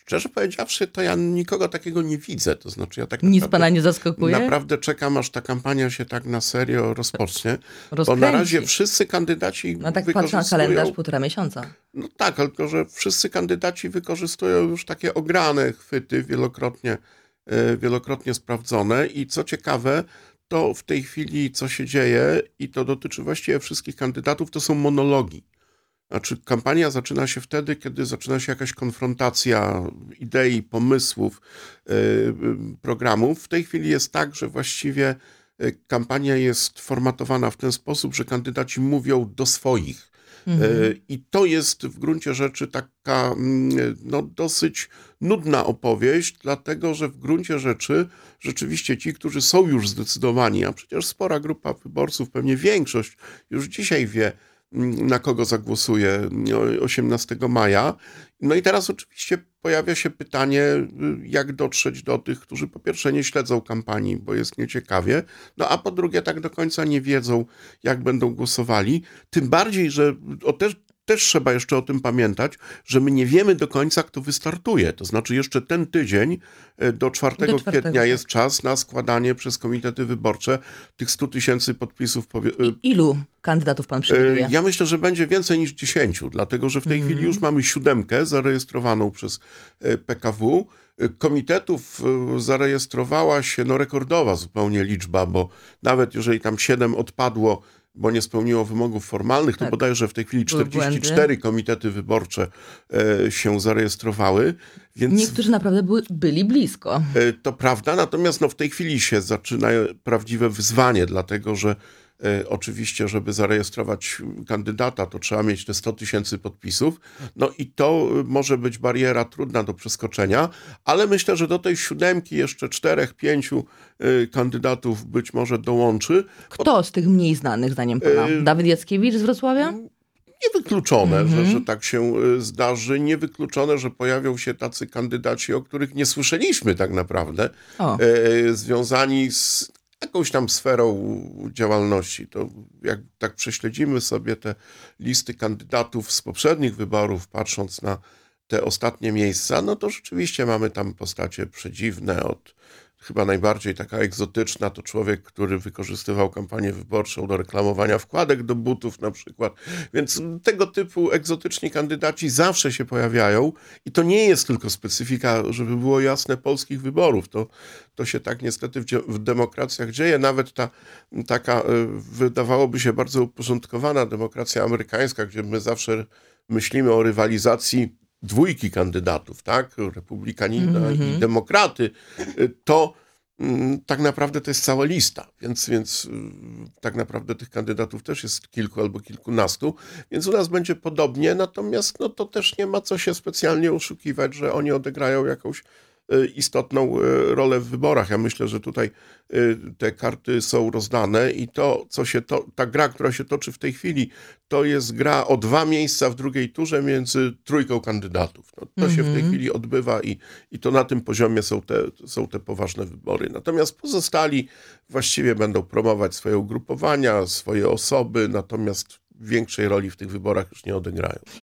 Szczerze powiedziawszy, to ja nikogo takiego nie widzę. To znaczy, ja tak Nic pana nie zaskakuje? naprawdę czekam, aż ta kampania się tak na serio rozpocznie. Bo na Rozkręci. razie wszyscy kandydaci No tak patrzę na kalendarz, 1,5 miesiąca. No tak, tylko że wszyscy kandydaci wykorzystują już takie ograne chwyty, wielokrotnie sprawdzone. I co ciekawe, to w tej chwili, co się dzieje, i to dotyczy właściwie wszystkich kandydatów, to są monologi. Znaczy, kampania zaczyna się wtedy, kiedy zaczyna się jakaś konfrontacja idei, pomysłów, programów. W tej chwili jest tak, że właściwie kampania jest formatowana w ten sposób, że kandydaci mówią do swoich. I to jest w gruncie rzeczy taka dosyć nudna opowieść, dlatego że w gruncie rzeczy rzeczywiście ci, którzy są już zdecydowani, a przecież spora grupa wyborców, pewnie większość już dzisiaj wie, na kogo zagłosuje 18 maja. No i teraz oczywiście pojawia się pytanie, jak dotrzeć do tych, którzy po pierwsze nie śledzą kampanii, bo jest nieciekawie, no a po drugie tak do końca nie wiedzą, jak będą głosowali. Tym bardziej, że też trzeba jeszcze o tym pamiętać, że my nie wiemy do końca, kto wystartuje. To znaczy jeszcze ten tydzień do 4 kwietnia jest czas na składanie przez komitety wyborcze tych 100 000 podpisów. Ilu kandydatów pan przewiduje? Ja myślę, że będzie więcej niż 10, dlatego że w tej chwili już mamy 7 zarejestrowaną przez PKW. Komitetów zarejestrowała się rekordowa zupełnie liczba, bo nawet jeżeli tam 7 odpadło, bo nie spełniło wymogów formalnych, to bodajże w tej chwili 44 komitety wyborcze się zarejestrowały. Więc niektórzy naprawdę byli blisko. To prawda, natomiast w tej chwili się zaczyna prawdziwe wyzwanie, dlatego że oczywiście, żeby zarejestrować kandydata, to trzeba mieć te 100 000 podpisów. No i to może być bariera trudna do przeskoczenia, ale myślę, że do tej 7 jeszcze 4-5 kandydatów być może dołączy. Kto z tych mniej znanych, zdaniem pana? Dawid Jackiewicz z Wrocławia? Niewykluczone, że tak się zdarzy. Niewykluczone, że pojawią się tacy kandydaci, o których nie słyszeliśmy tak naprawdę, związani z jakąś tam sferą działalności. To jak tak prześledzimy sobie te listy kandydatów z poprzednich wyborów, patrząc na te ostatnie miejsca, no to rzeczywiście mamy tam postacie przedziwne. Chyba najbardziej taka egzotyczna to człowiek, który wykorzystywał kampanię wyborczą do reklamowania wkładek do butów na przykład. Więc tego typu egzotyczni kandydaci zawsze się pojawiają i to nie jest tylko specyfika, żeby było jasne, polskich wyborów. To się tak niestety w demokracjach dzieje. Nawet taka wydawałoby się bardzo uporządkowana demokracja amerykańska, gdzie my zawsze myślimy o rywalizacji dwójki kandydatów, tak? Republikanina i demokraty, to tak naprawdę to jest cała lista, więc tak naprawdę tych kandydatów też jest kilku albo kilkunastu, więc u nas będzie podobnie, natomiast to też nie ma co się specjalnie oszukiwać, że oni odegrają jakąś istotną rolę w wyborach. Ja myślę, że tutaj te karty są rozdane i ta gra, która się toczy w tej chwili, to jest gra o 2 miejsca w drugiej turze między 3 kandydatów. To się w tej chwili odbywa i to na tym poziomie są te poważne wybory. Natomiast pozostali właściwie będą promować swoje ugrupowania, swoje osoby, natomiast większej roli w tych wyborach już nie odegrają.